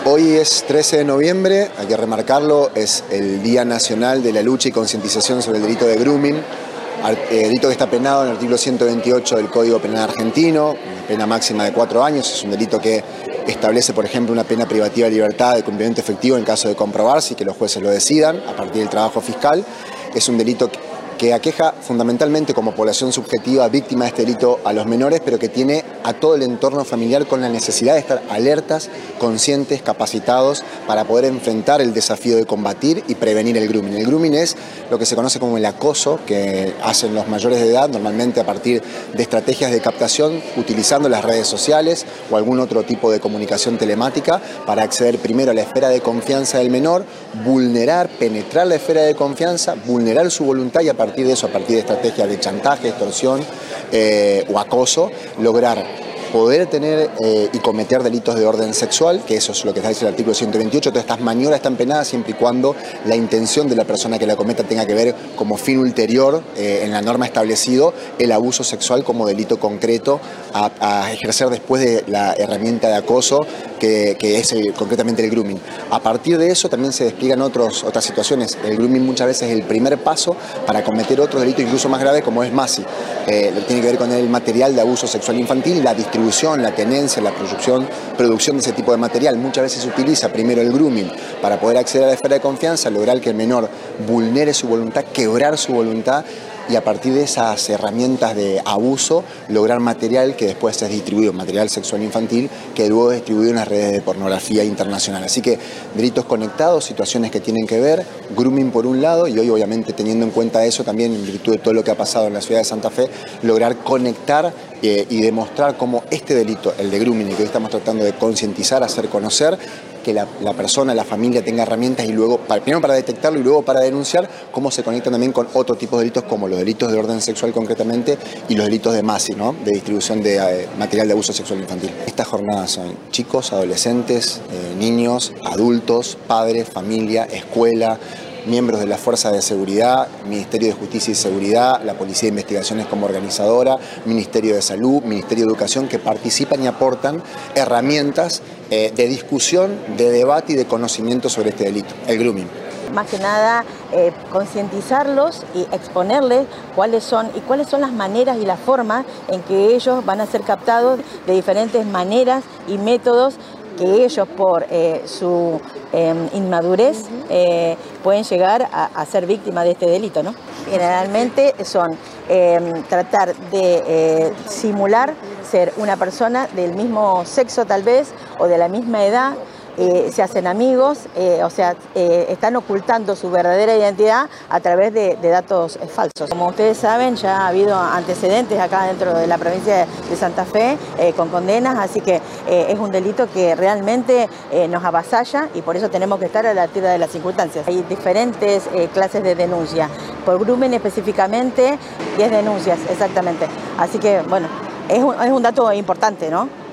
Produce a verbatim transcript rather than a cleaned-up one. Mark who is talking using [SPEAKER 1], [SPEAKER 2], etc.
[SPEAKER 1] Hoy es trece de noviembre, hay que remarcarlo, es el Día Nacional de la Lucha y Concientización sobre el delito de grooming, delito que está penado en el artículo ciento veintiocho del Código Penal argentino, una pena máxima de cuatro años, es un delito que establece, por ejemplo, una pena privativa de libertad de cumplimiento efectivo en caso de comprobarse y que los jueces lo decidan a partir del trabajo fiscal. Es un delito que que aqueja fundamentalmente como población subjetiva víctima de este delito a los menores, pero que tiene a todo el entorno familiar con la necesidad de estar alertas, conscientes, capacitados para poder enfrentar el desafío de combatir y prevenir el grooming. El grooming es lo que se conoce como el acoso que hacen los mayores de edad, normalmente a partir de estrategias de captación utilizando las redes sociales o algún otro tipo de comunicación telemática para acceder primero a la esfera de confianza del menor, vulnerar, penetrar la esfera de confianza, vulnerar su voluntad y a partir A partir de eso, a partir de estrategias de chantaje, extorsión eh, o acoso, lograr poder tener eh, y cometer delitos de orden sexual, que eso es lo que está dice el artículo ciento veintiocho, todas estas maniobras están penadas siempre y cuando la intención de la persona que la cometa tenga que ver como fin ulterior eh, en la norma establecido el abuso sexual como delito concreto a, a ejercer después de la herramienta de acoso que, que es el, concretamente el grooming. A partir de eso también se despliegan otros, otras situaciones. El grooming muchas veces es el primer paso para cometer otros delitos incluso más graves como es MASI. Eh, tiene que ver con el material de abuso sexual infantil y la distribución, la tenencia, la producción, producción de ese tipo de material. Muchas veces se utiliza primero el grooming para poder acceder a la esfera de confianza, lograr que el menor vulnere su voluntad, quebrar su voluntad y a partir de esas herramientas de abuso lograr material que después es distribuido, material sexual infantil, que luego es distribuido en las redes de pornografía internacional. Así que delitos conectados, situaciones que tienen que ver, grooming por un lado y hoy obviamente teniendo en cuenta eso también en virtud de todo lo que ha pasado en la ciudad de Santa Fe, lograr conectar eh, y demostrar cómo este delito, el de grooming, que hoy estamos tratando de concientizar, hacer conocer, que la, la persona, la familia tenga herramientas y luego, para, primero para detectarlo y luego para denunciar, cómo se conectan también con otro tipo de delitos como los delitos de orden sexual concretamente y los delitos de MASI, ¿no? De distribución de eh, material de abuso sexual infantil. Estas jornadas son chicos, adolescentes, eh, niños, adultos, padres, familia, escuela, miembros de las fuerzas de seguridad, Ministerio de Justicia y Seguridad, la Policía de Investigaciones como organizadora, Ministerio de Salud, Ministerio de Educación, que participan y aportan herramientas eh, de discusión, de debate y de conocimiento sobre este delito, el grooming.
[SPEAKER 2] Más que nada, eh, concientizarlos y exponerles cuáles son y cuáles son las maneras y las formas en que ellos van a ser captados de diferentes maneras y métodos que ellos por eh, su eh, inmadurez eh, pueden llegar a, a ser víctimas de este delito, ¿no? Generalmente son eh, tratar de eh, simular ser una persona del mismo sexo tal vez o de la misma edad. Eh, se hacen amigos, eh, o sea, eh, están ocultando su verdadera identidad a través de, de datos eh, falsos. Como ustedes saben, ya ha habido antecedentes acá dentro de la provincia de Santa Fe eh, con condenas, así que eh, es un delito que realmente eh, nos avasalla y por eso tenemos que estar a la altura de las circunstancias. Hay diferentes eh, clases de denuncia. Por grooming específicamente, diez denuncias exactamente. Así que, bueno, es un, es un dato importante, ¿no?